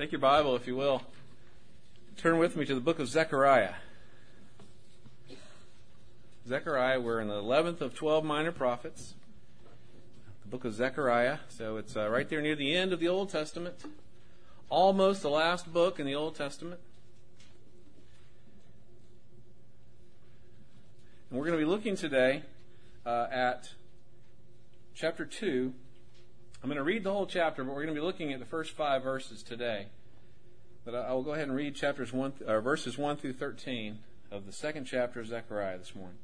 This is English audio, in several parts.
Take your Bible, if you will. Turn with me to the book of Zechariah. Zechariah, we're in the 11th of 12 minor prophets. The book of Zechariah. So it's right there near the end of the Old Testament. Almost the last book in the Old Testament. And we're going to be looking today at chapter 2. I'm going to read the whole chapter, but we're going to be looking at the first 5 verses today. But I will go ahead and read verses 1 through 13 of the second chapter of Zechariah this morning.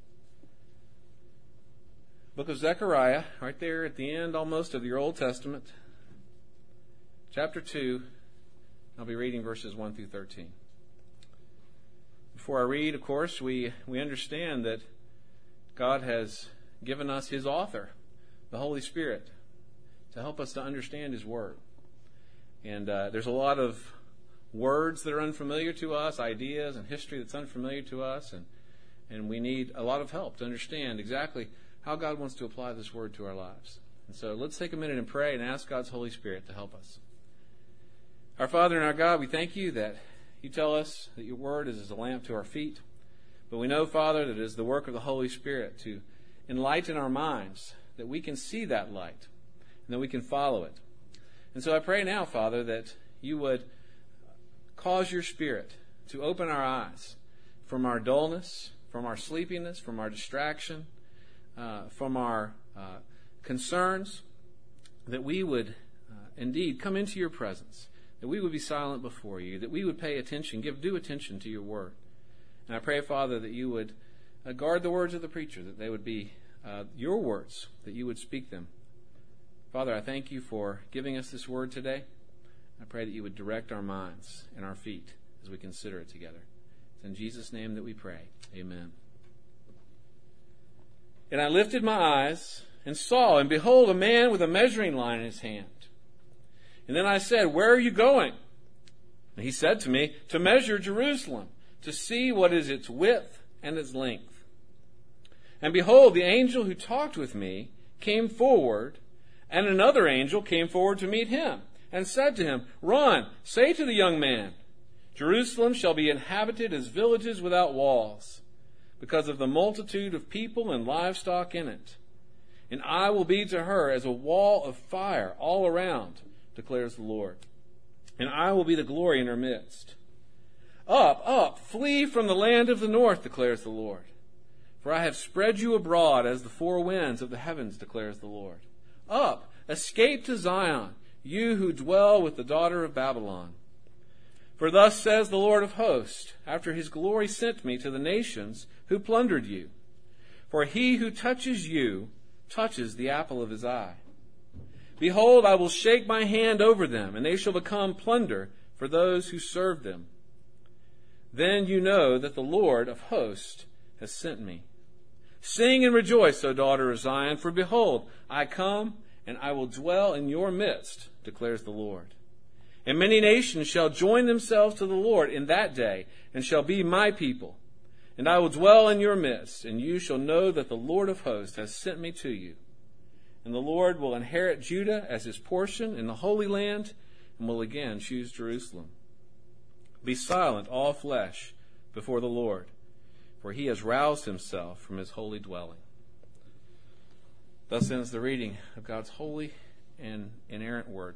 Book of Zechariah, right there at the end almost of your Old Testament. Chapter 2, I'll be reading verses 1 through 13. Before I read, of course, we understand that God has given us His author, the Holy Spirit, to help us to understand His Word. And there's a lot of words that are unfamiliar to us, ideas and history that's unfamiliar to us, and we need a lot of help to understand exactly how God wants to apply this Word to our lives. And so let's take a minute and pray and ask God's Holy Spirit to help us. Our Father and our God, we thank You that You tell us that Your Word is as a lamp to our feet. But we know, Father, that it is the work of the Holy Spirit to enlighten our minds, that we can see that light, and that we can follow it. And so I pray now, Father, that You would cause Your Spirit to open our eyes from our dullness, from our sleepiness, from our distraction, from our concerns, that we would indeed come into Your presence, that we would be silent before You, that we would pay attention, give due attention to Your Word. And I pray, Father, that You would guard the words of the preacher, that they would be Your words, that You would speak them. Father, I thank You for giving us this word today. I pray that You would direct our minds and our feet as we consider it together. It's in Jesus' name that we pray. Amen. And I lifted my eyes and saw, and behold, a man with a measuring line in his hand. And then I said, "Where are you going?" And he said to me, "To measure Jerusalem, to see what is its width and its length." And behold, the angel who talked with me came forward, and another angel came forward to meet him, and said to him, "Run, say to the young man, Jerusalem shall be inhabited as villages without walls, because of the multitude of people and livestock in it. And I will be to her as a wall of fire all around, declares the Lord. And I will be the glory in her midst. Up, up, flee from the land of the north, declares the Lord. For I have spread you abroad as the four winds of the heavens, declares the Lord. Up, escape to Zion, you who dwell with the daughter of Babylon. For thus says the Lord of hosts, after His glory sent me to the nations who plundered you. For he who touches you touches the apple of His eye. Behold, I will shake my hand over them, and they shall become plunder for those who serve them. Then you know that the Lord of hosts has sent me. Sing and rejoice, O daughter of Zion, for behold, I come, and I will dwell in your midst, declares the Lord. And many nations shall join themselves to the Lord in that day, and shall be my people. And I will dwell in your midst, and you shall know that the Lord of hosts has sent me to you. And the Lord will inherit Judah as His portion in the Holy Land, and will again choose Jerusalem. Be silent, all flesh, before the Lord, for He has roused Himself from His holy dwelling. Thus ends the reading of God's holy and inerrant Word.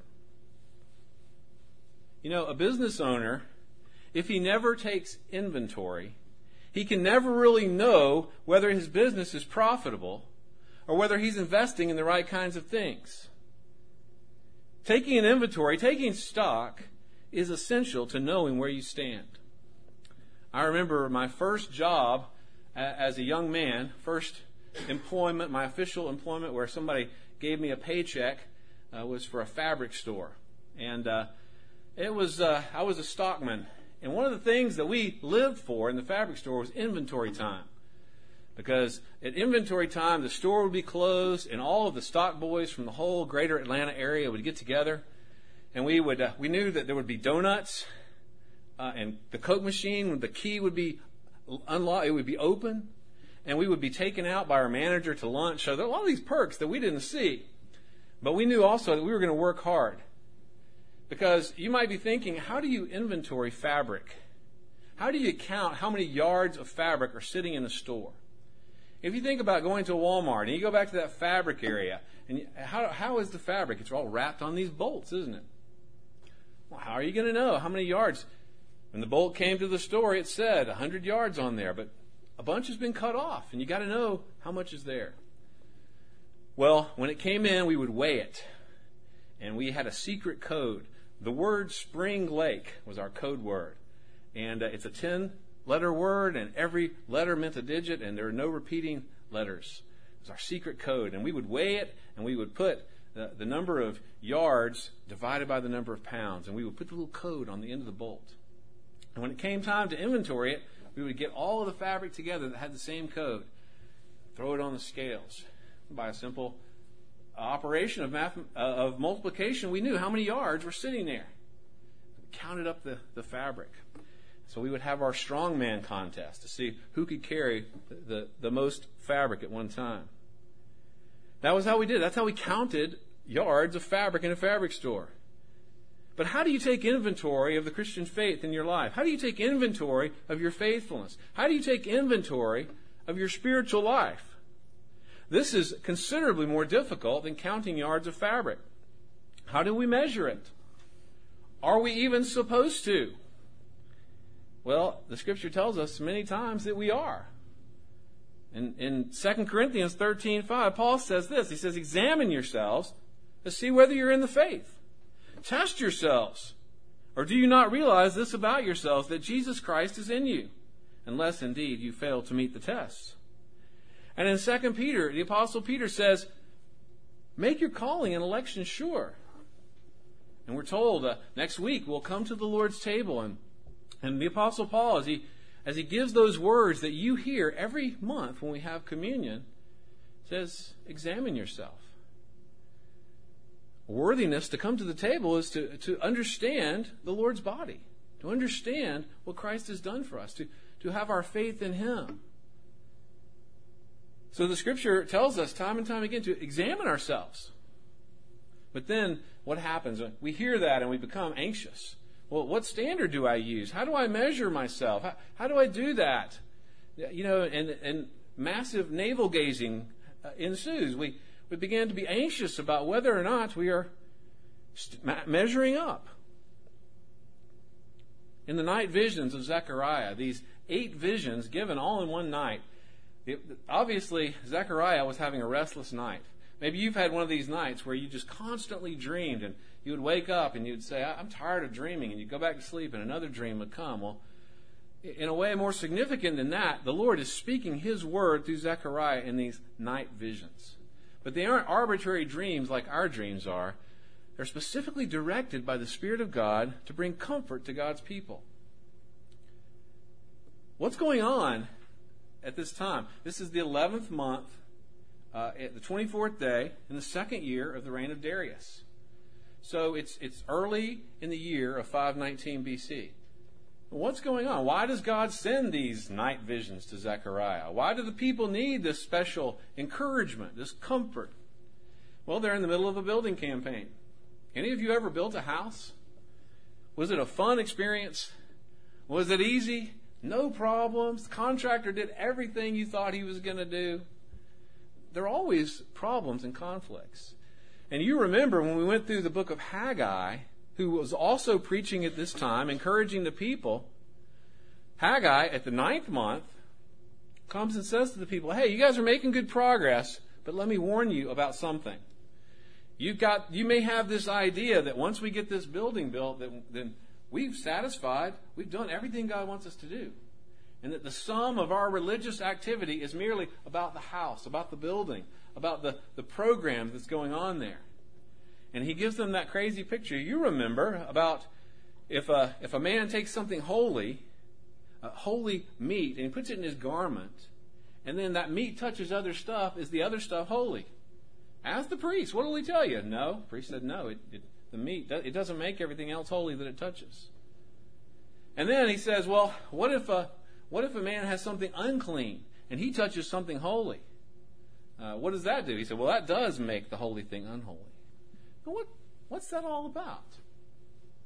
You know, a business owner, if he never takes inventory, he can never really know whether his business is profitable or whether he's investing in the right kinds of things. Taking an inventory, taking stock, is essential to knowing where you stand. I remember my first job as a young man, first employment, my official employment where somebody gave me a paycheck was for a fabric store. And I was a stockman. And one of the things that we lived for in the fabric store was inventory time. Because at inventory time, the store would be closed, and all of the stock boys from the whole greater Atlanta area would get together. And we knew that there would be donuts, and the Coke machine, the key would be unlocked, it would be open, and we would be taken out by our manager to lunch. So there were all these perks that we didn't see. But we knew also that we were going to work hard. Because you might be thinking, how do you inventory fabric? How do you count how many yards of fabric are sitting in a store? If you think about going to Walmart and you go back to that fabric area, and how is the fabric? It's all wrapped on these bolts, isn't it? Well, how are you going to know how many yards? When the bolt came to the store, it said 100 yards on there, but a bunch has been cut off, and you got to know how much is there. Well, when it came in, we would weigh it, and we had a secret code. The word Spring Lake was our code word, and it's a 10-letter word, and every letter meant a digit, and there are no repeating letters. It was our secret code, and we would weigh it, and we would put the number of yards divided by the number of pounds, and we would put the little code on the end of the bolt. And when it came time to inventory it, we would get all of the fabric together that had the same code, throw it on the scales. By a simple operation of multiplication, we knew how many yards were sitting there. We counted up the fabric. So we would have our strongman contest to see who could carry the most fabric at one time. That was how we did it. That's how we counted yards of fabric in a fabric store. But how do you take inventory of the Christian faith in your life? How do you take inventory of your faithfulness? How do you take inventory of your spiritual life? This is considerably more difficult than counting yards of fabric. How do we measure it? Are we even supposed to? Well, the Scripture tells us many times that we are. In 2 Corinthians 13:5, Paul says this. He says, examine yourselves to see whether you're in the faith. Test yourselves. Or do you not realize this about yourselves, that Jesus Christ is in you, unless indeed you fail to meet the tests? And in 2 Peter, the Apostle Peter says, make your calling and election sure. And we're told next week we'll come to the Lord's table, and the Apostle Paul, as he gives those words that you hear every month when we have communion, says, examine yourself. Worthiness to come to the table is to understand the Lord's body, to understand what Christ has done for us, to have our faith in Him. So the Scripture tells us time and time again to examine ourselves. But then what happens? We hear that and we become anxious. Well, what standard do I use? How do I measure myself? How do I do that? You know, and massive navel gazing ensues. We began to be anxious about whether or not we are measuring up. In the night visions of Zechariah, these 8 visions given all in one night, obviously Zechariah was having a restless night. Maybe you've had one of these nights where you just constantly dreamed, and you would wake up and you'd say, I'm tired of dreaming, and you'd go back to sleep and another dream would come. Well, in a way more significant than that, the Lord is speaking His word through Zechariah in these night visions. But they aren't arbitrary dreams like our dreams are. They're specifically directed by the Spirit of God to bring comfort to God's people. What's going on at this time? This is the 11th month, the 24th day, in the 2nd year of the reign of Darius. So it's early in the year of 519 BC. What's going on? Why does God send these night visions to Zechariah? Why do the people need this special encouragement, this comfort? Well, they're in the middle of a building campaign. Any of you ever built a house? Was it a fun experience? Was it easy? No problems? The contractor did everything you thought he was going to do? There are always problems and conflicts. And you remember when we went through the book of Haggai, who was also preaching at this time, encouraging the people. Haggai, at the 9th month, comes and says to the people, hey, you guys are making good progress, but let me warn you about something. You may have this idea that once we get this building built, then we've done everything God wants us to do. And that the sum of our religious activity is merely about the house, about the building, about the program that's going on there. And he gives them that crazy picture. You remember about if a man takes something holy meat, and he puts it in his garment, and then that meat touches other stuff, is the other stuff holy? Ask the priest. What will he tell you? No. The priest said no. The meat, it doesn't make everything else holy that it touches. And then he says, well, what if a man has something unclean and he touches something holy? What does that do? He said, well, that does make the holy thing unholy. What's that all about?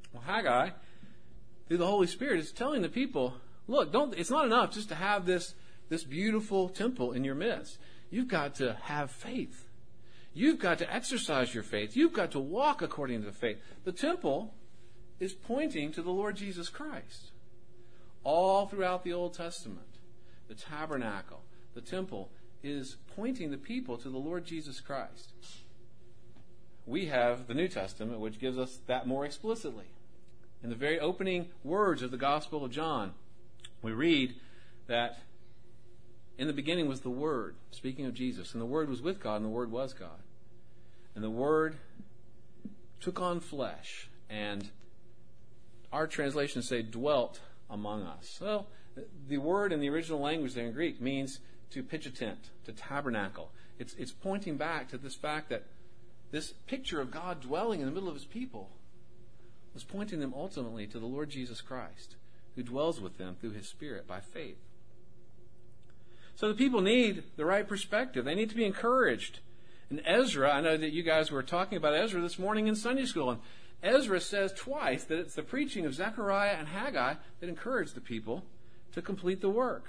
Well, Haggai, through the Holy Spirit, is telling the people, look, it's not enough just to have this beautiful temple in your midst. You've got to have faith. You've got to exercise your faith. You've got to walk according to the faith. The temple is pointing to the Lord Jesus Christ. All throughout the Old Testament, the tabernacle, the temple, is pointing the people to the Lord Jesus Christ. We have the New Testament, which gives us that more explicitly. In the very opening words of the Gospel of John, we read that in the beginning was the Word, speaking of Jesus, and the Word was with God, and the Word was God. And the Word took on flesh, and our translations say dwelt among us. Well, the word in the original language there in Greek means to pitch a tent, to tabernacle. It's pointing back to this fact that this picture of God dwelling in the middle of his people was pointing them ultimately to the Lord Jesus Christ, who dwells with them through his Spirit by faith. So the people need the right perspective. They need to be encouraged. And Ezra, I know that you guys were talking about Ezra this morning in Sunday school, and Ezra says twice that it's the preaching of Zechariah and Haggai that encouraged the people to complete the work.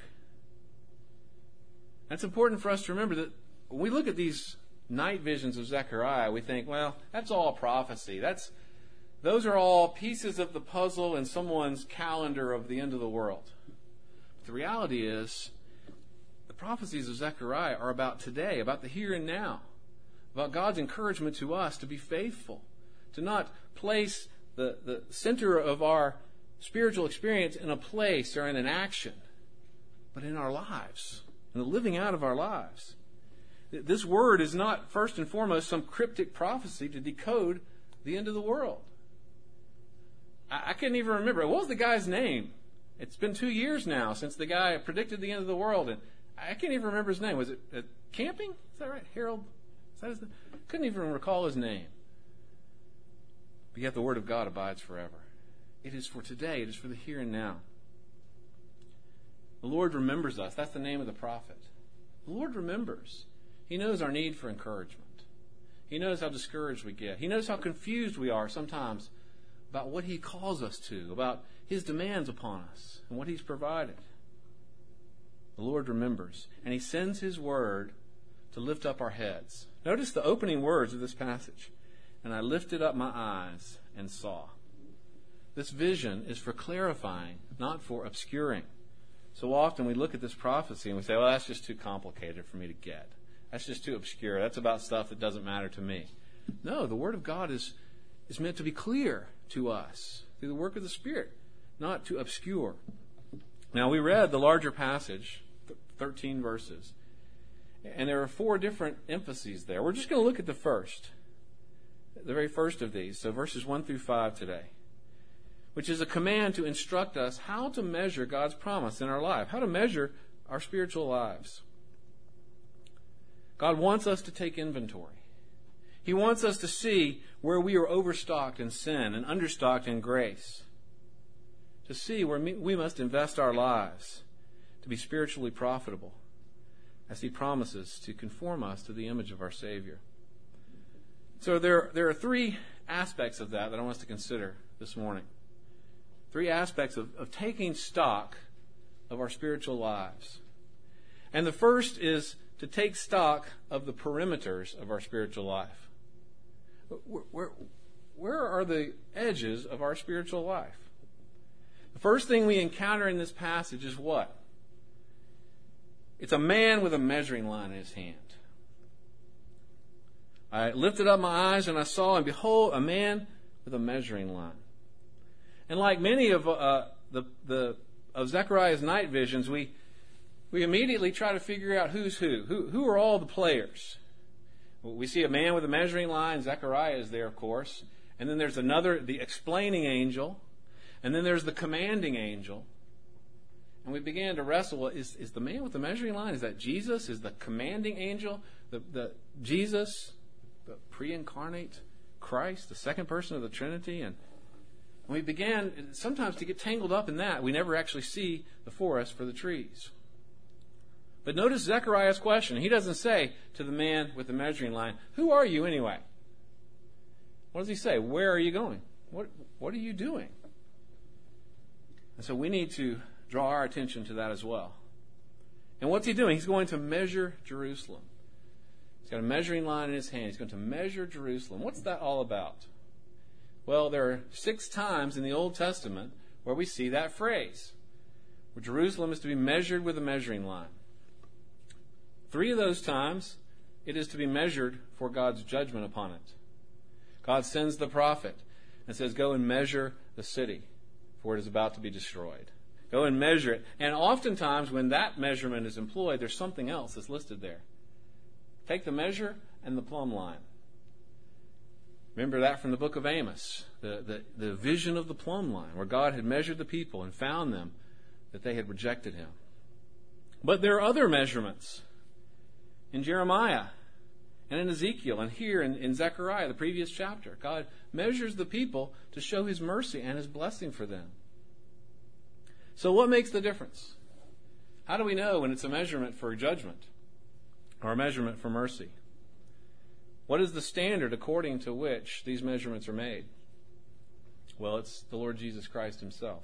That's important for us to remember that when we look at these night visions of Zechariah, we think, well, that's all prophecy. Those are all pieces of the puzzle in someone's calendar of the end of the world. But the reality is, the prophecies of Zechariah are about today, about the here and now, about God's encouragement to us to be faithful, to not place the center of our spiritual experience in a place or in an action, but in our lives, in the living out of our lives. This word is not first and foremost some cryptic prophecy to decode the end of the world. I couldn't even remember. What was the guy's name? It's been 2 years now since the guy predicted the end of the world, and I can't even remember his name. Was it Camping? Is that right? Harold? Is that his name? Couldn't even recall his name. But yet the Word of God abides forever. It is for today. It is for the here and now. The Lord remembers us. That's the name of the prophet. The Lord remembers. He knows our need for encouragement. He knows how discouraged we get. He knows how confused we are sometimes about what he calls us to, about his demands upon us, and what he's provided. The Lord remembers, and he sends his word to lift up our heads. Notice the opening words of this passage. And I lifted up my eyes and saw. This vision is for clarifying, not for obscuring. So often we look at this prophecy and we say, well, that's just too complicated for me to get. That's just too obscure. That's about stuff that doesn't matter to me. No, the Word of God is meant to be clear to us through the work of the Spirit, not to obscure. Now, we read the larger passage, 13 verses, and there are 4 different emphases there. We're just going to look at the very first of these, so verses 1 through 5 today, which is a command to instruct us how to measure God's promise in our life, how to measure our spiritual lives. God wants us to take inventory. He wants us to see where we are overstocked in sin and understocked in grace, to see where we must invest our lives to be spiritually profitable, as he promises to conform us to the image of our Savior. So there are 3 aspects of that I want us to consider this morning. 3 aspects of taking stock of our spiritual lives. And the first is to take stock of the perimeters of our spiritual life. Where are the edges of our spiritual life? The first thing we encounter in this passage is what? It's a man with a measuring line in his hand. I lifted up my eyes and I saw, and behold, a man with a measuring line. And like many of Zechariah's night visions, we immediately try to figure out who's who. Who are all the players? We see a man with a measuring line. Zechariah is there, of course. And then there's the explaining angel. And then there's the commanding angel. And we began to wrestle, is the man with the measuring line, is that Jesus? Is the commanding angel the Jesus, the pre-incarnate Christ, the second person of the Trinity? And we began sometimes to get tangled up in that. We never actually see the forest for the trees. But notice Zechariah's question. He doesn't say to the man with the measuring line, who are you anyway? What does he say? Where are you going? What are you doing? And so we need to draw our attention to that as well. And what's he doing? He's going to measure Jerusalem. He's got a measuring line in his hand. He's going to measure Jerusalem. What's that all about? Well, there are 6 times in the Old Testament where we see that phrase, where Jerusalem is to be measured with a measuring line. 3 of those times, it is to be measured for God's judgment upon it. God sends the prophet and says, go and measure the city, for it is about to be destroyed. Go and measure it. And oftentimes when that measurement is employed, there's something else that's listed there. Take the measure and the plumb line. Remember that from the book of Amos, the vision of the plumb line, where God had measured the people and found them that they had rejected him. But there are other measurements in Jeremiah and in Ezekiel and here in Zechariah, the previous chapter. God measures the people to show his mercy and his blessing for them. So what makes the difference? How do we know when it's a measurement for judgment or a measurement for mercy? What is the standard according to which these measurements are made? Well, it's the Lord Jesus Christ himself.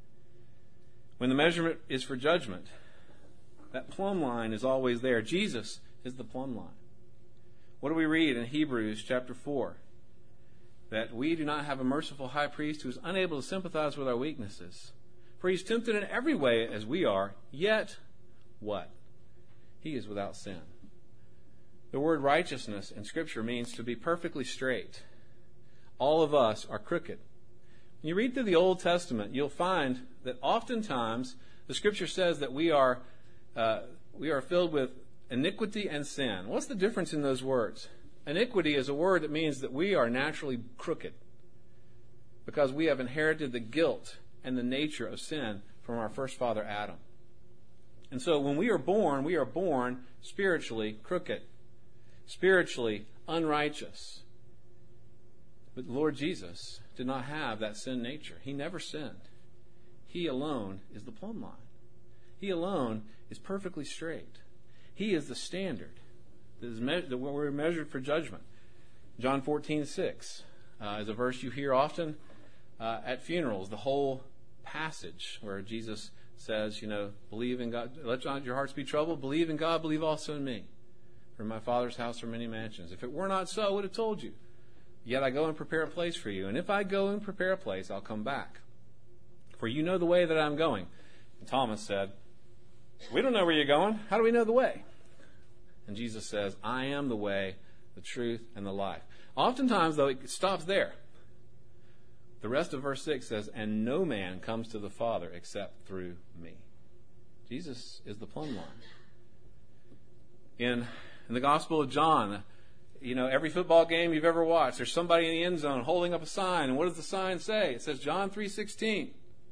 When the measurement is for judgment, that plumb line is always there. Jesus is the plumb line. What do we read in Hebrews chapter 4? That we do not have a merciful high priest who is unable to sympathize with our weaknesses. For he is tempted in every way as we are, yet what? He is without sin. The word righteousness in Scripture means to be perfectly straight. All of us are crooked. When you read through the Old Testament, you'll find that oftentimes the Scripture says that we are filled with iniquity and sin. What's the difference in those words? Iniquity is a word that means that we are naturally crooked because we have inherited the guilt and the nature of sin from our first father Adam. And so when we are born spiritually crooked, spiritually unrighteous. But the Lord Jesus did not have that sin nature. He never sinned. He alone is the plumb line. He alone is perfectly straight. He is the standard that we're measured for judgment. John 14:6 is a verse you hear often at funerals. The whole passage where Jesus says, believe in God. Let not your hearts be troubled. Believe in God. Believe also in me. For in my Father's house are many mansions. If it were not so, I would have told you. Yet I go and prepare a place for you. And if I go and prepare a place, I'll come back. For you know the way that I'm going. And Thomas said, we don't know where you're going. How do we know the way? And Jesus says, I am the way, the truth, and the life. Oftentimes, though, it stops there. The rest of verse 6 says, and no man comes to the Father except through me. Jesus is the plumb line. In the Gospel of John, every football game you've ever watched, there's somebody in the end zone holding up a sign. And what does the sign say? It says John 3:16.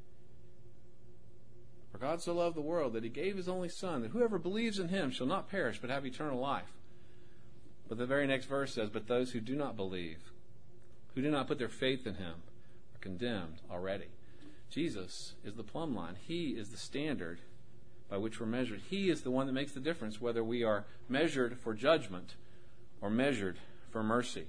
For God so loved the world that he gave his only Son, that whoever believes in him shall not perish but have eternal life. But the very next verse says, but those who do not believe, who do not put their faith in him, are condemned already. Jesus is the plumb line. He is the standard by which we're measured. He is the one that makes the difference whether we are measured for judgment or measured for mercy.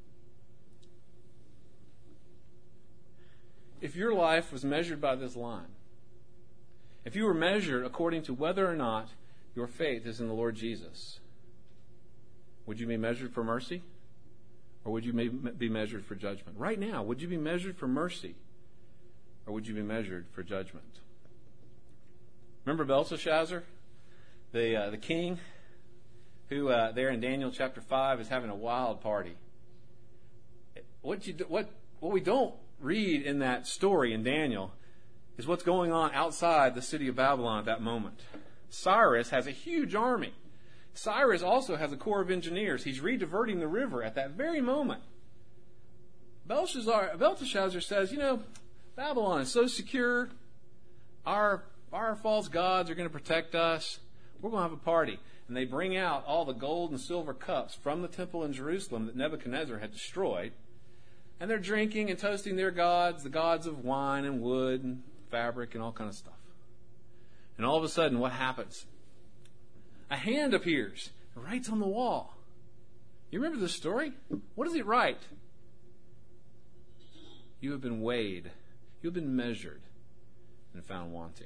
If your life was measured by this line, if you were measured according to whether or not your faith is in the Lord Jesus, would you be measured for mercy? Or would you be measured for judgment? Right now, would you be measured for mercy? Or would you be measured for judgment? Remember Belteshazzar, the king, who there in Daniel chapter 5 is having a wild party. What we don't read in that story in Daniel is what's going on outside the city of Babylon at that moment. Cyrus has a huge army. Cyrus also has a corps of engineers. He's rediverting the river at that very moment. Belteshazzar says, Babylon is so secure. Our false gods are going to protect us. We're going to have a party. And they bring out all the gold and silver cups from the temple in Jerusalem that Nebuchadnezzar had destroyed. And they're drinking and toasting their gods, the gods of wine and wood and fabric and all kind of stuff. And all of a sudden, what happens? A hand appears and writes on the wall. You remember this story? What does it write? You have been weighed. You have been measured and found wanting.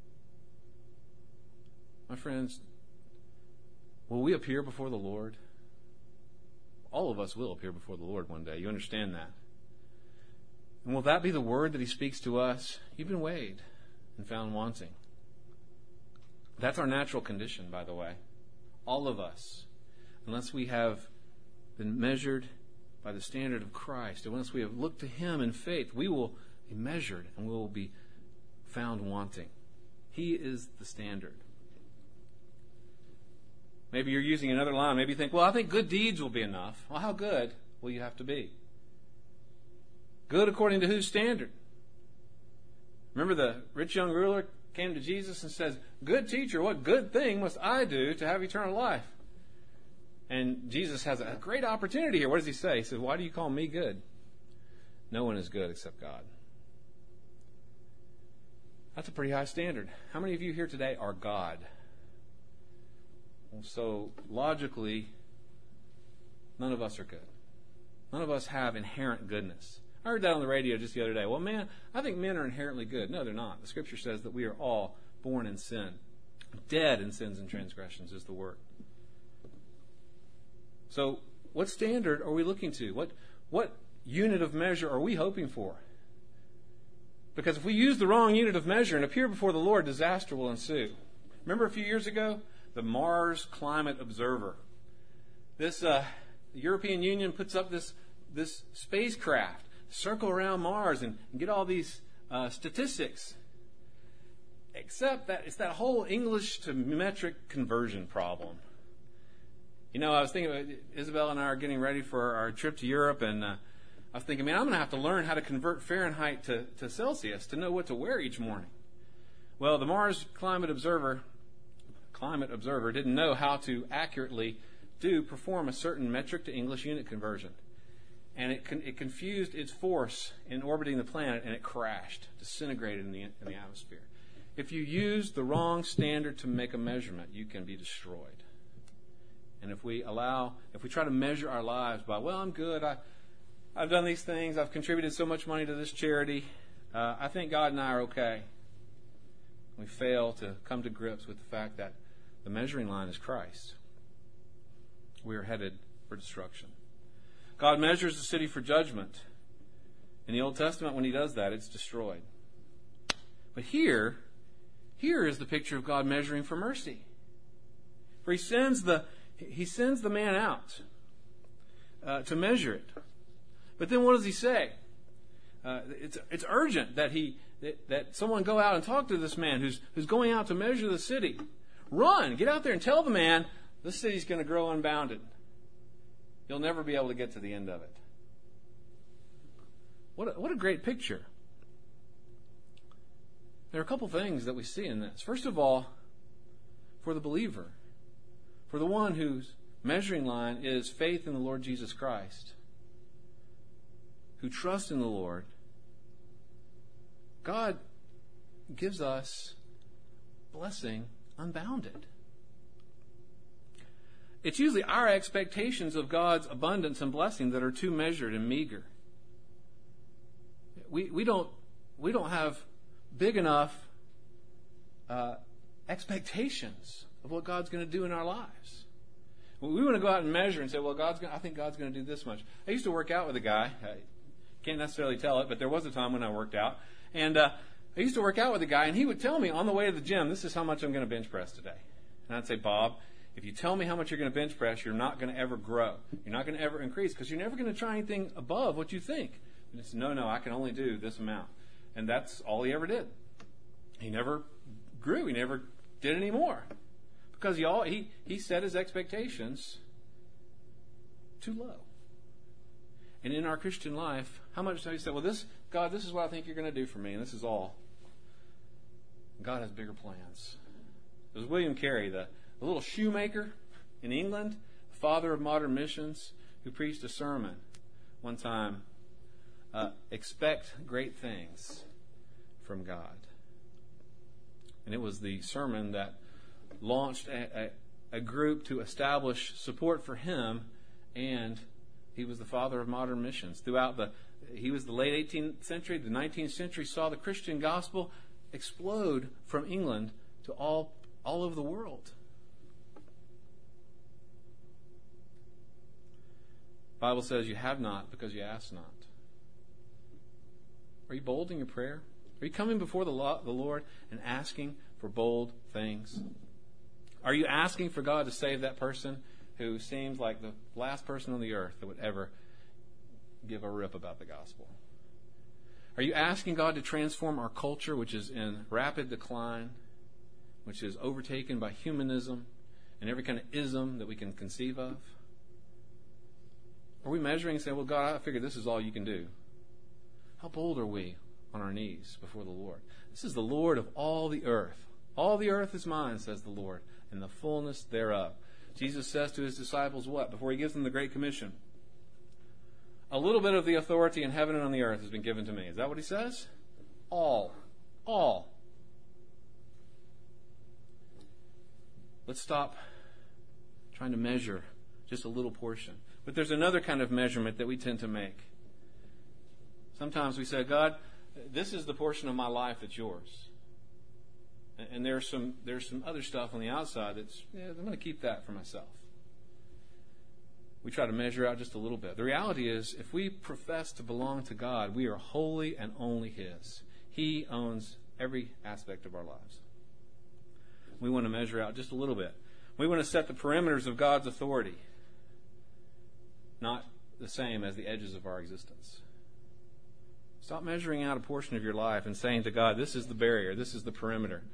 My friends, will we appear before the Lord? All of us will appear before the Lord one day. You understand that? And will that be the word that He speaks to us? You've been weighed and found wanting. That's our natural condition, by the way. All of us. Unless we have been measured by the standard of Christ, unless we have looked to Him in faith, we will be measured and we will be found wanting. He is the standard. Maybe you're using another line. Maybe you think, well, I think good deeds will be enough. Well, how good will you have to be? Good according to whose standard? Remember the rich young ruler came to Jesus and says, "Good teacher, what good thing must I do to have eternal life?" And Jesus has a great opportunity here. What does He say? He says, "Why do you call me good? No one is good except God." That's a pretty high standard. How many of you here today are God? So logically, none of us are good. None of us have inherent goodness. I heard that on the radio just the other day. Well, man, I think men are inherently good. No, they're not. The Scripture says that we are all born in sin. Dead in sins and transgressions is the word. So what standard are we looking to? What unit of measure are we hoping for? Because if we use the wrong unit of measure and appear before the Lord, disaster will ensue. Remember a few years ago? The Mars Climate Observer. The European Union puts up this spacecraft, circle around Mars and get all these statistics. Except that it's that whole English to metric conversion problem. You know, I was thinking, Isabel and I are getting ready for our trip to Europe, and I was thinking, man, I'm going to have to learn how to convert Fahrenheit to Celsius to know what to wear each morning. Well, the Mars Climate Observer didn't know how to accurately perform a certain metric to English unit conversion. And it confused its force in orbiting the planet, and it crashed, disintegrated in the atmosphere. If you use the wrong standard to make a measurement, you can be destroyed. And if we try to measure our lives by, well, I'm good, I've done these things, I've contributed so much money to this charity, I think God and I are okay. We fail to come to grips with the fact that the measuring line is Christ. We are headed for destruction. God measures the city for judgment. In the Old Testament, when He does that, it's destroyed. But here is the picture of God measuring for mercy. For He sends the man out to measure it. But then what does He say? It's urgent that someone go out and talk to this man who's going out to measure the city. Run! Get out there and tell the man, this city's going to grow unbounded. You'll never be able to get to the end of it. What a great picture. There are a couple things that we see in this. First of all, for the believer, for the one whose measuring line is faith in the Lord Jesus Christ, who trusts in the Lord, God gives us blessing unbounded. It's usually our expectations of God's abundance and blessing that are too measured and meager. We don't have big enough expectations of what God's going to do in our lives. We want to go out and measure and say, well, I think God's going to do this much. I used to work out with a guy. I can't necessarily tell it, but there was a time when I worked out. And I used to work out with a guy, and he would tell me on the way to the gym, this is how much I'm going to bench press today. And I'd say, Bob, if you tell me how much you're going to bench press, you're not going to ever grow. You're not going to ever increase because you're never going to try anything above what you think. And it's, no, I can only do this amount. And that's all he ever did. He never grew. He never did any more. Because he set his expectations too low. And in our Christian life, how much have you said, well, God, this is what I think you're going to do for me, and this is all. God has bigger plans. It was William Carey, the little shoemaker in England, the father of modern missions, who preached a sermon one time, expect great things from God. And it was the sermon that launched a group to establish support for him, and he was the father of modern missions. Throughout he was the late 18th century. The 19th century saw the Christian gospel explode from England to all over the world. The Bible says you have not because you ask not. Are you bold in your prayer? Are you coming before the Lord and asking for bold things? Are you asking for God to save that person who seems like the last person on the earth that would ever give a rip about the gospel? Are you asking God to transform our culture, which is in rapid decline, which is overtaken by humanism and every kind of ism that we can conceive of? Are we measuring and saying, well, God, I figure this is all you can do? How bold are we on our knees before the Lord? This is the Lord of all the earth. All the earth is mine, says the Lord, and the fullness thereof. Jesus says to his disciples what? Before he gives them the Great Commission. A little bit of the authority in heaven and on the earth has been given to me. Is that what he says? All. All. Let's stop trying to measure just a little portion. But there's another kind of measurement that we tend to make. Sometimes we say, God, this is the portion of my life that's yours. And there's some other stuff on the outside that's, I'm going to keep that for myself. We try to measure out just a little bit. The reality is, if we profess to belong to God, we are wholly and only His. He owns every aspect of our lives. We want to measure out just a little bit. We want to set the perimeters of God's authority, not the same as the edges of our existence. Stop measuring out a portion of your life and saying to God, this is the barrier, this is the perimeter.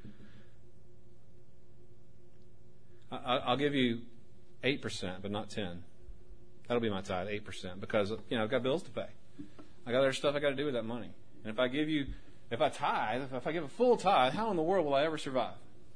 I'll give you 8%, but not 10%. That'll be my tithe, 8%, because I've got bills to pay. I got other stuff I got to do with that money. And if I tithe, if I give a full tithe, how in the world will I ever survive?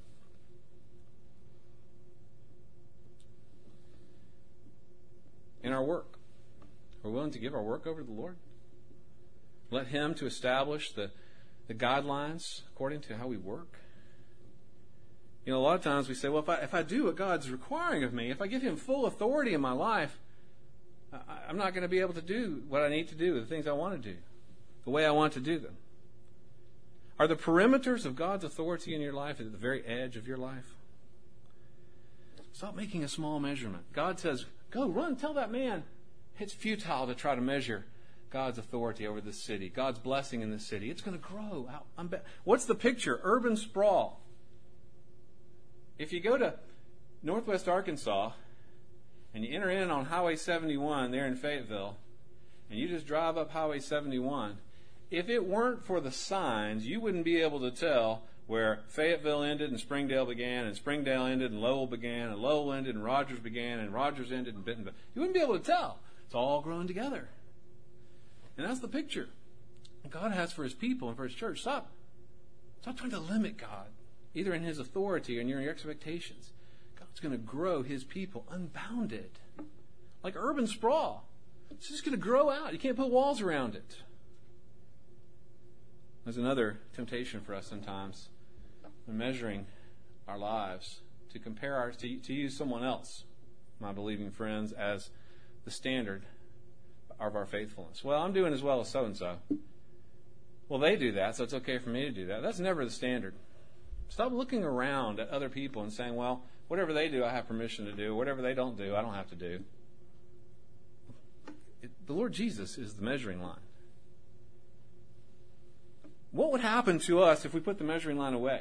In our work, we're willing to give our work over to the Lord. Let Him to establish the guidelines according to how we work. A lot of times we say, well, if I do what God's requiring of me, if I give Him full authority in my life, I'm not going to be able to do what I need to do, the things I want to do, the way I want to do them. Are the perimeters of God's authority in your life at the very edge of your life? Stop making a small measurement. God says, go, run, tell that man it's futile to try to measure God's authority over this city, God's blessing in this city. It's going to grow out. What's the picture? Urban sprawl. If you go to northwest Arkansas and you enter in on Highway 71 there in Fayetteville, and you just drive up Highway 71, if it weren't for the signs, you wouldn't be able to tell where Fayetteville ended and Springdale began, and Springdale ended and Lowell began, and Lowell ended and Rogers began, and Rogers ended and Bentonville. You wouldn't be able to tell. It's all growing together. And that's the picture God has for His people and for His church. Stop trying to limit God, either in His authority or in your expectations. God's going to grow His people unbounded, like urban sprawl. It's just going to grow out. You can't put walls around it. There's another temptation for us sometimes when measuring our lives to compare to use someone else, my believing friends, as the standard of our faithfulness. Well, I'm doing as well as so-and-so. Well, they do that, so it's okay for me to do that. That's never the standard. Stop looking around at other people and saying, well, whatever they do, I have permission to do. Whatever they don't do, I don't have to do. The Lord Jesus is the measuring line. What would happen to us if we put the measuring line away?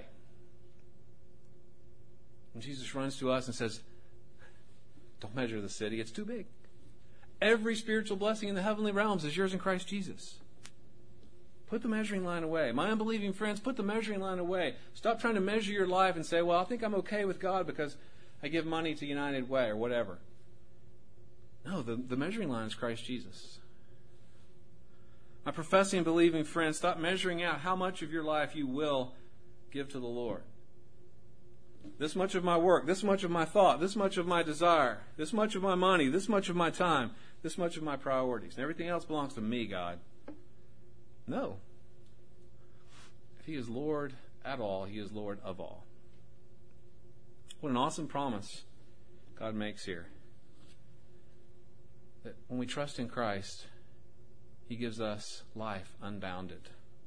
When Jesus runs to us and says, don't measure the city, it's too big. Every spiritual blessing in the heavenly realms is yours in Christ Jesus. Put the measuring line away. My unbelieving friends, put the measuring line away. Stop trying to measure your life and say, well, I think I'm okay with God because I give money to United Way or whatever. No, the measuring line is Christ Jesus. My professing and believing friends, stop measuring out how much of your life you will give to the Lord. This much of my work, this much of my thought, this much of my desire, this much of my money, this much of my time, this much of my priorities. And everything else belongs to me, God. No. If He is Lord at all, He is Lord of all. What an awesome promise God makes here. That when we trust in Christ, He gives us life unbounded.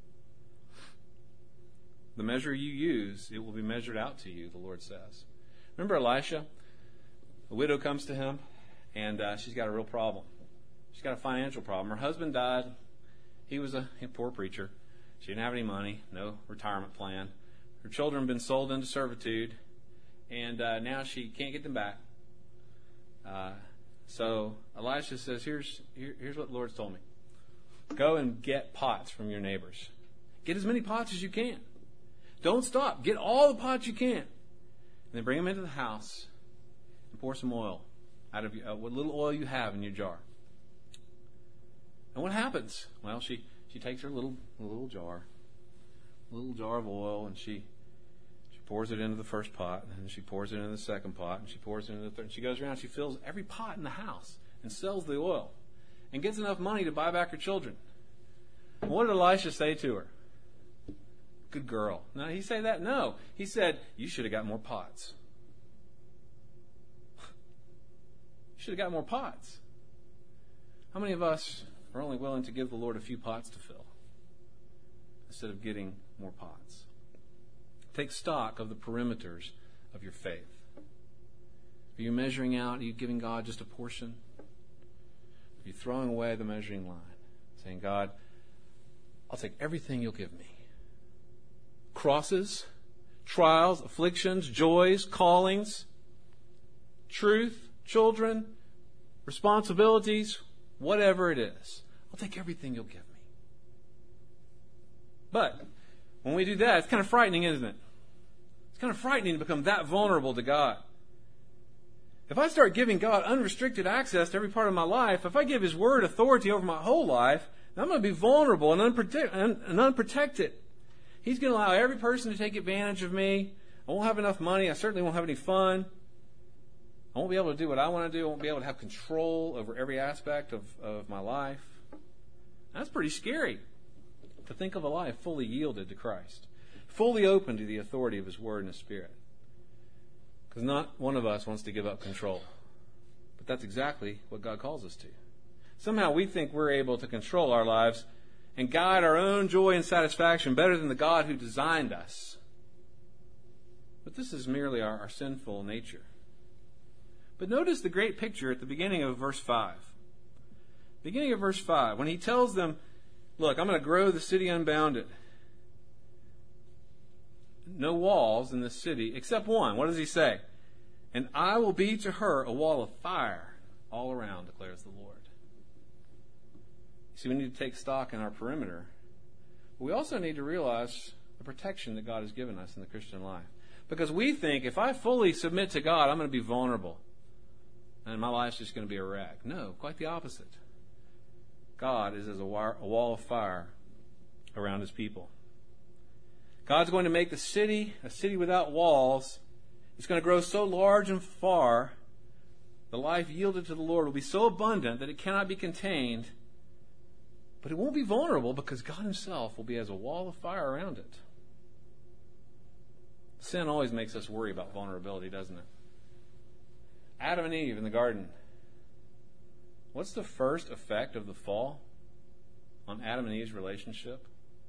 The measure you use, it will be measured out to you, the Lord says. Remember Elisha? A widow comes to him, and she's got a real problem. She's got a financial problem. Her husband died. He was a poor preacher. She didn't have any money, no retirement plan. Her children have been sold into servitude, and now she can't get them back. So Elisha says, here's what the Lord's told me. Go and get pots from your neighbors. Get as many pots as you can. Don't stop. Get all the pots you can. And then bring them into the house and pour some oil out of what little oil you have in your jar. And what happens? Well, she takes her little jar of oil, and she pours it into the first pot, and then she pours it into the second pot, and she pours it into the third. And she goes around, she fills every pot in the house and sells the oil and gets enough money to buy back her children. And what did Elisha say to her? Good girl. Now, did he say that? No. He said, you should have got more pots. You should have got more pots. How many of us are only willing to give the Lord a few pots to fill instead of getting more pots? Take stock of the perimeters of your faith. Are you measuring out? Are you giving God just a portion? Are you throwing away the measuring line? Saying, God, I'll take everything you'll give me. Crosses, trials, afflictions, joys, callings, truth, children, responsibilities, whatever it is. I'll take everything you'll give me. But when we do that, it's kind of frightening, isn't it? It's kind of frightening to become that vulnerable to God. If I start giving God unrestricted access to every part of my life, if I give His Word authority over my whole life, then I'm going to be vulnerable and unprotected. He's going to allow every person to take advantage of me. I won't have enough money. I certainly won't have any fun. I won't be able to do what I want to do. I won't be able to have control over every aspect of my life. That's pretty scary, to think of a life fully yielded to Christ, fully open to the authority of His Word and His Spirit. Because not one of us wants to give up control. But that's exactly what God calls us to. Somehow we think we're able to control our lives and guide our own joy and satisfaction better than the God who designed us. But this is merely our sinful nature. But notice the great picture at the beginning of verse 5. Beginning of verse 5, when he tells them, look, I'm going to grow the city unbounded. No walls in this city except one. What does he say? And I will be to her a wall of fire all around, declares the Lord. See, we need to take stock in our perimeter. But we also need to realize the protection that God has given us in the Christian life. Because we think if I fully submit to God, I'm going to be vulnerable. And my life's just going to be a wreck. No, quite the opposite. God is as a wall of fire around His people. God's going to make the city a city without walls. It's going to grow so large and far. The life yielded to the Lord will be so abundant that it cannot be contained. But it won't be vulnerable because God Himself will be as a wall of fire around it. Sin always makes us worry about vulnerability, doesn't it? Adam and Eve in the garden. What's the first effect of the fall on Adam and Eve's relationship?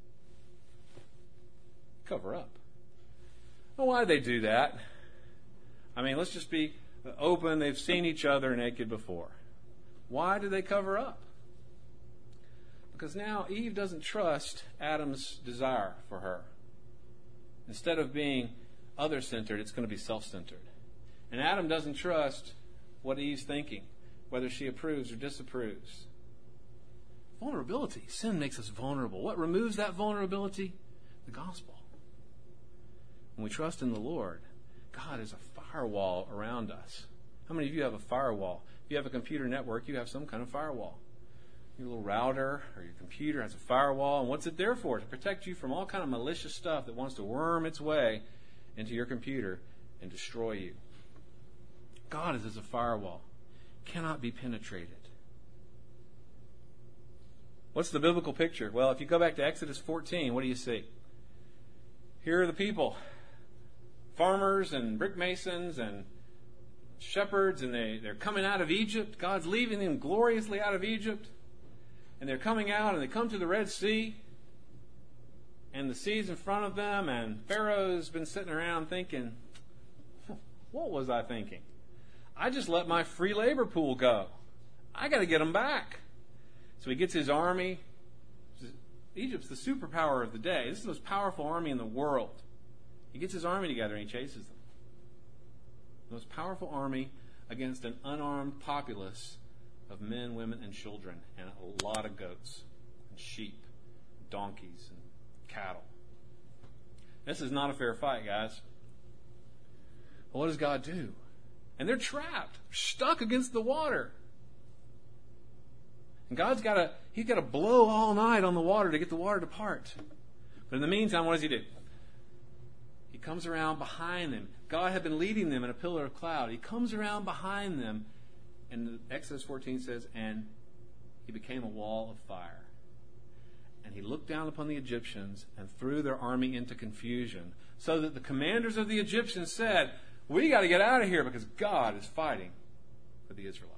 Cover up. Well, why did they do that? I mean, let's just be open. They've seen each other naked before. Why did they cover up? Because now Eve doesn't trust Adam's desire for her. Instead of being other-centered, it's going to be self-centered. And Adam doesn't trust what Eve's thinking, whether she approves or disapproves. Vulnerability. Sin makes us vulnerable. What removes that vulnerability? The gospel. When we trust in the Lord, God is a firewall around us. How many of you have a firewall? If you have a computer network, you have some kind of firewall. Your little router or your computer has a firewall, and what's it there for? To protect you from all kind of malicious stuff that wants to worm its way into your computer and destroy you. God is as a firewall. Cannot be penetrated. What's the biblical picture? Well, if you go back to Exodus 14, what do you see? Here are the people. Farmers and brick masons and shepherds, and they're coming out of Egypt. God's leaving them gloriously out of Egypt. and they're coming out, and they come to the Red Sea, and the sea's in front of them, and Pharaoh's been sitting around thinking, what was I thinking? I just let my free labor pool go. I got to get them back. So he gets his army. Egypt's the superpower of the day. This is the most powerful army in the world. He gets his army together and he chases them. The most powerful army against an unarmed populace of men, women, and children, and a lot of goats and sheep, donkeys, and cattle. This is not a fair fight, guys. But what does God do? And they're trapped, stuck against the water. And God's he's got to blow all night on the water to get the water to part. But in the meantime, what does he do? He comes around behind them. God had been leading them in a pillar of cloud. He comes around behind them, and Exodus 14 says, and he became a wall of fire. And he looked down upon the Egyptians and threw their army into confusion, so that the commanders of the Egyptians said, we got to get out of here because God is fighting for the Israelites.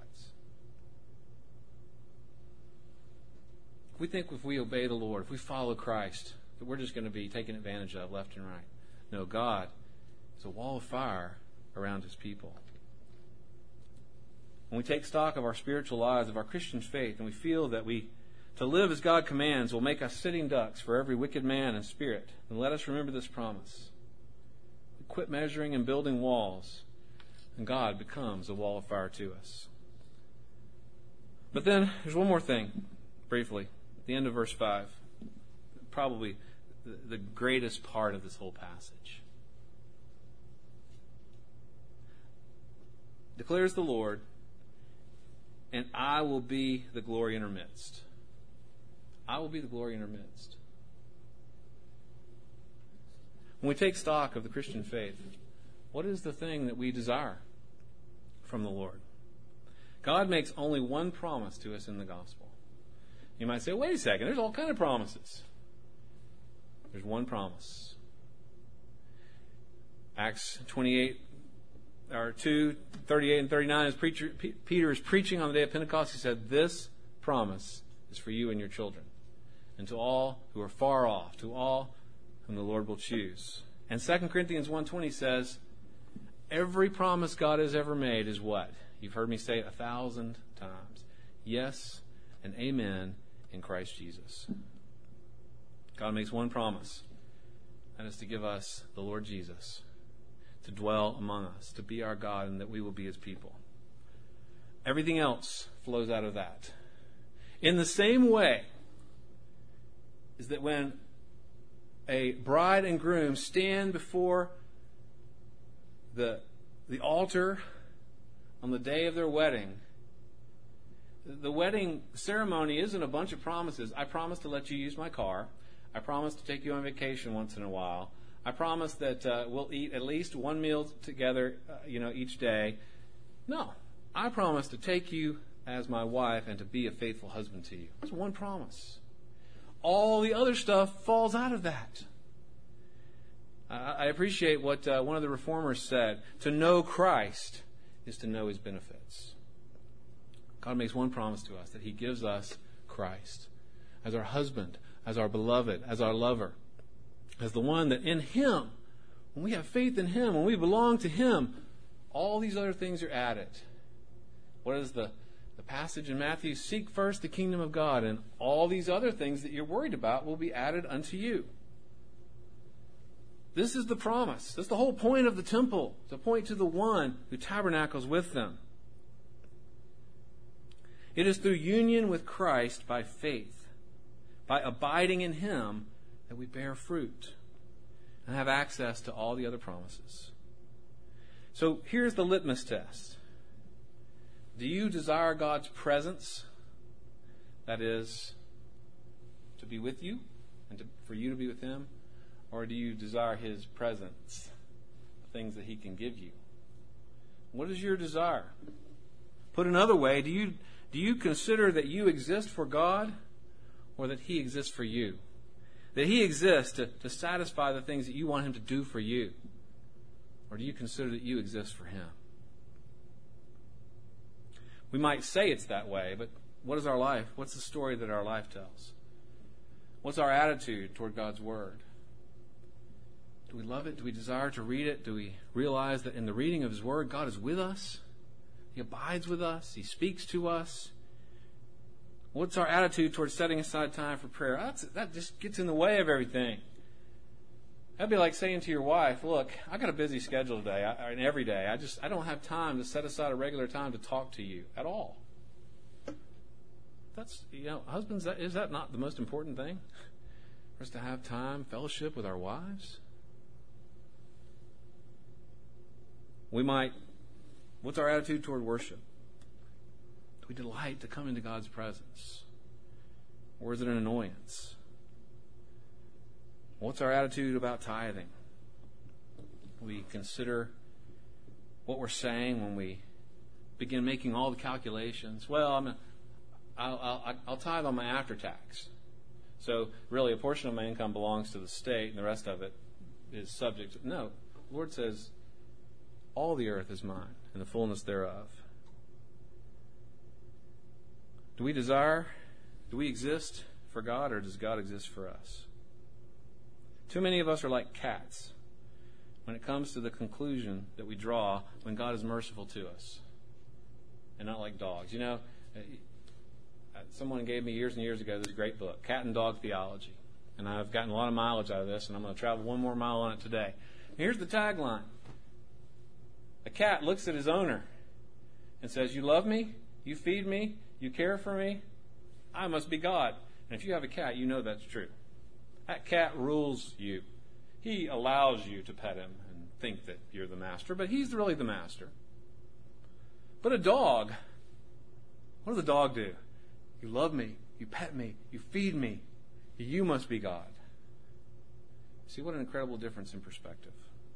We think if we obey the Lord, if we follow Christ, that we're just going to be taken advantage of left and right. No, God is a wall of fire around his people. When we take stock of our spiritual lives, of our Christian faith, and we feel that to live as God commands will make us sitting ducks for every wicked man and spirit, then let us remember this promise. We quit measuring and building walls, and God becomes a wall of fire to us. But then, there's one more thing, briefly. The end of verse 5, probably the greatest part of this whole passage. Declares the Lord, and I will be the glory in our midst. I will be the glory in our midst. When we take stock of the Christian faith, what is the thing that we desire from the Lord? God makes only one promise to us in the gospel. You might say, wait a second, there's all kinds of promises. There's one promise. Acts 28, or 2, 38 and 39, as Peter is preaching on the day of Pentecost, he said, this promise is for you and your children, and to all who are far off, to all whom the Lord will choose. And 2 Corinthians 1:20 says, every promise God has ever made is what? You've heard me say it 1,000 times. Yes and amen in Christ Jesus. God makes one promise. That is to give us the Lord Jesus, to dwell among us, to be our God, and that we will be his people. Everything else flows out of that. In the same way is that when a bride and groom stand before the altar on the day of their wedding, the wedding ceremony isn't a bunch of promises. I promise to let you use my car. I promise to take you on vacation once in a while. I promise that we'll eat at least one meal together, each day. No, I promise to take you as my wife and to be a faithful husband to you. That's one promise. All the other stuff falls out of that. I appreciate what one of the reformers said. To know Christ is to know his benefits. God makes one promise to us, that he gives us Christ as our husband, as our beloved, as our lover, as the one that in him, when we have faith in him, when we belong to him, all these other things are added. What is the passage in Matthew? Seek first the kingdom of God, and all these other things that you're worried about will be added unto you. This is the promise. That's the whole point of the temple, to point to the one who tabernacles with them. It is through union with Christ by faith, by abiding in him, that we bear fruit and have access to all the other promises. So here's the litmus test. Do you desire God's presence? That is, to be with you and for you to be with him? Or do you desire his presence, the things that he can give you? What is your desire? Put another way, do you consider that you exist for God, or that he exists for you? That he exists to satisfy the things that you want him to do for you? Or do you consider that you exist for him? We might say it's that way, but what is our life? What's the story that our life tells? What's our attitude toward God's Word? Do we love it? Do we desire to read it? Do we realize that in the reading of His Word, God is with us? He abides with us. He speaks to us. What's our attitude towards setting aside time for prayer? That just gets in the way of everything. That'd be like saying to your wife, look, I got a busy schedule today, and every day. I don't have time to set aside a regular time to talk to you at all. That's, husbands, is that not the most important thing? For us to have time, fellowship with our wives? What's our attitude toward worship? Do we delight to come into God's presence? Or is it an annoyance? What's our attitude about tithing? We consider what we're saying when we begin making all the calculations. Well, I'll tithe on my after-tax. So really a portion of my income belongs to the state and the rest of it is subject. No, the Lord says, all the earth is mine and the fullness thereof. Do we exist for God, or does God exist for us? Too many of us are like cats when it comes to the conclusion that we draw when God is merciful to us, and not like dogs. Someone gave me years and years ago this great book, Cat and Dog Theology, and I've gotten a lot of mileage out of this, and I'm going to travel one more mile on it today. And here's the tagline. A cat looks at his owner and says, you love me, you feed me, you care for me, I must be God. And if you have a cat, you know that's true. That cat rules you. He allows you to pet him and think that you're the master, but he's really the master. But a dog, what does a dog do? You love me, you pet me, you feed me, you must be God. See what an incredible difference in perspective.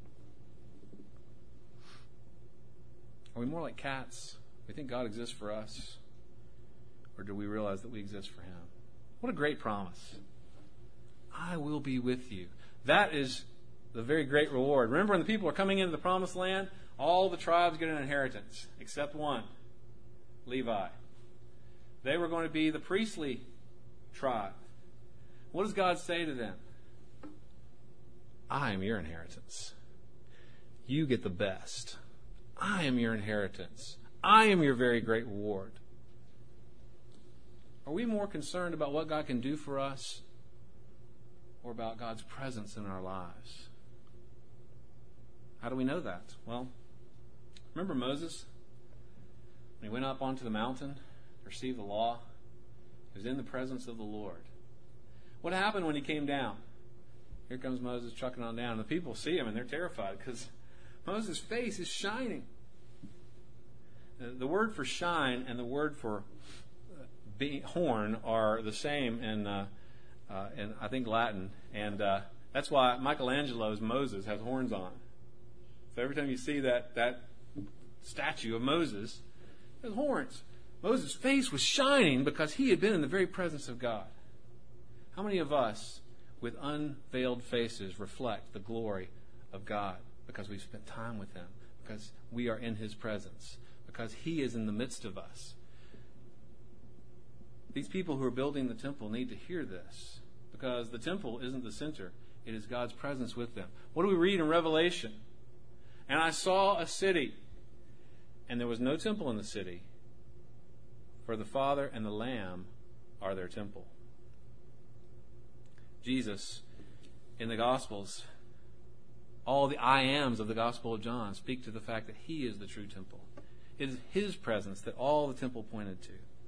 Are we more like cats? We think God exists for us? Or do we realize that we exist for Him? What a great promise. I will be with you. That is the very great reward. Remember when the people are coming into the promised land, all the tribes get an inheritance, except one, Levi. They were going to be the priestly tribe. What does God say to them? I am your inheritance. You get the best. I am your inheritance. I am your very great reward. Are we more concerned about what God can do for us or about God's presence in our lives? How do we know that? Well, remember Moses? When he went up onto the mountain to receive the law, he was in the presence of the Lord. What happened when he came down? Here comes Moses trucking on down. The people see him and they're terrified because Moses' face is shining. The word for shine and the word for horn are the same in I think Latin, and that's why Michelangelo's Moses has horns on. So every time you see that statue of Moses, it has horns. Moses' face was shining because he had been in the very presence of God. How many of us, with unveiled faces, reflect the glory of God because we've spent time with Him, because we are in His presence, because He is in the midst of us? These people who are building the temple need to hear this, because the temple isn't the center. It is God's presence with them. What do we read in Revelation? And I saw a city, and there was no temple in the city, for the Father and the Lamb are their temple. Jesus, in the Gospels, all the I ams of the Gospel of John speak to the fact that He is the true temple. It is His presence that all the temple pointed to.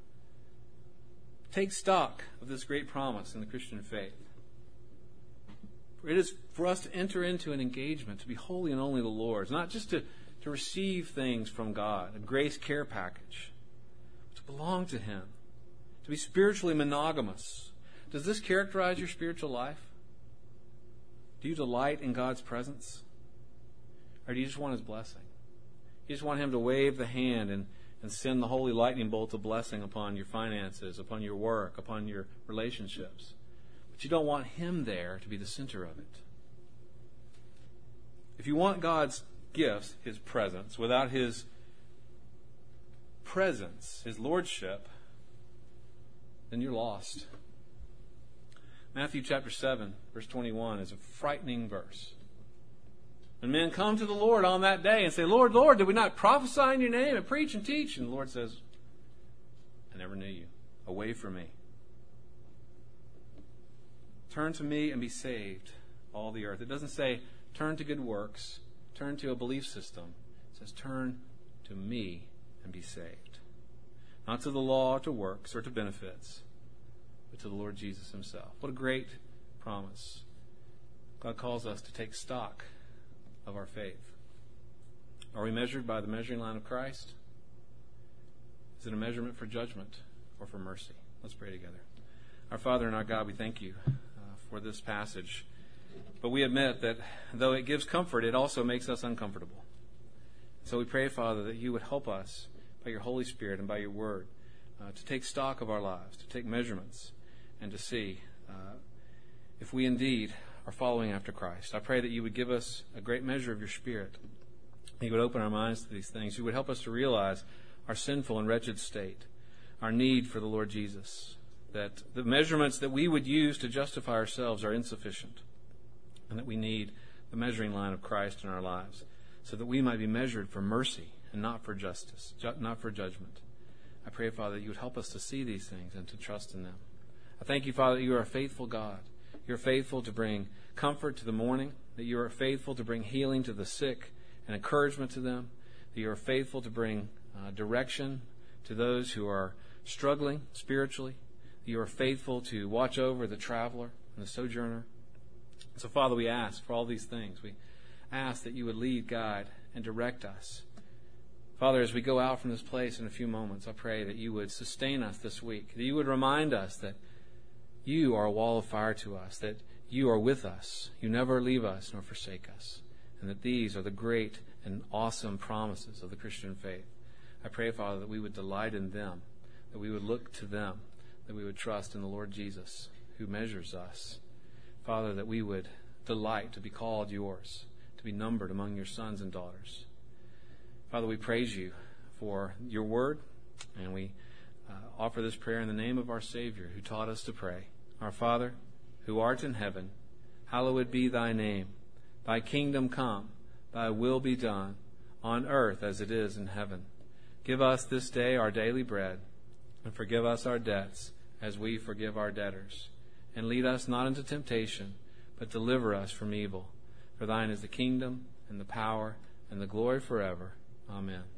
Take stock of this great promise in the Christian faith. For it is for us to enter into an engagement, to be holy and only the Lord's, not just to receive things from God, a grace care package, but to belong to Him, to be spiritually monogamous. Does this characterize your spiritual life? Do you delight in God's presence? Or do you just want His blessing? You just want Him to wave the hand and send the holy lightning bolt of blessing upon your finances, upon your work, upon your relationships. But you don't want Him there to be the center of it. If you want God's gifts, His presence, without His presence, His lordship, then you're lost. Matthew chapter 7, verse 21 is a frightening verse. When men come to the Lord on that day and say, Lord, Lord, did we not prophesy in your name and preach and teach? And the Lord says, I never knew you. Away from me. Turn to me and be saved, all the earth. It doesn't say turn to good works, turn to a belief system. It says turn to me and be saved. Not to the law, or to works, or to benefits, but to the Lord Jesus himself. What a great promise. God calls us to take stock of our faith. Are we measured by the measuring line of Christ? Is it a measurement for judgment or for mercy? Let's pray together. Our Father and our God, we thank you for this passage. But we admit that though it gives comfort, it also makes us uncomfortable. So we pray, Father, that you would help us by your Holy Spirit and by your word to take stock of our lives, to take measurements, and to see if we indeed are following after Christ. I pray that you would give us a great measure of your Spirit. You would open our minds to these things. You would help us to realize our sinful and wretched state, our need for the Lord Jesus, that the measurements that we would use to justify ourselves are insufficient, and that we need the measuring line of Christ in our lives so that we might be measured for mercy and not for justice, not for judgment. I pray, Father, that you would help us to see these things and to trust in them. I thank you, Father, that you are a faithful God. You're faithful to bring comfort to the mourning, that you are faithful to bring healing to the sick and encouragement to them, that you are faithful to bring direction to those who are struggling spiritually, that you are faithful to watch over the traveler and the sojourner. So, Father, we ask for all these things. We ask that you would lead, guide, and direct us. Father, as we go out from this place in a few moments, I pray that you would sustain us this week, that you would remind us that you are a wall of fire to us, that you are with us. You never leave us nor forsake us, and that these are the great and awesome promises of the Christian faith. I pray, Father, that we would delight in them, that we would look to them, that we would trust in the Lord Jesus, who measures us. Father, that we would delight to be called yours, to be numbered among your sons and daughters. Father, we praise you for your word, and we offer this prayer in the name of our Savior, who taught us to pray. Our Father, who art in heaven, hallowed be thy name. Thy kingdom come, thy will be done, on earth as it is in heaven. Give us this day our daily bread, and forgive us our debts as we forgive our debtors. And lead us not into temptation, but deliver us from evil. For thine is the kingdom, and the power, and the glory forever. Amen.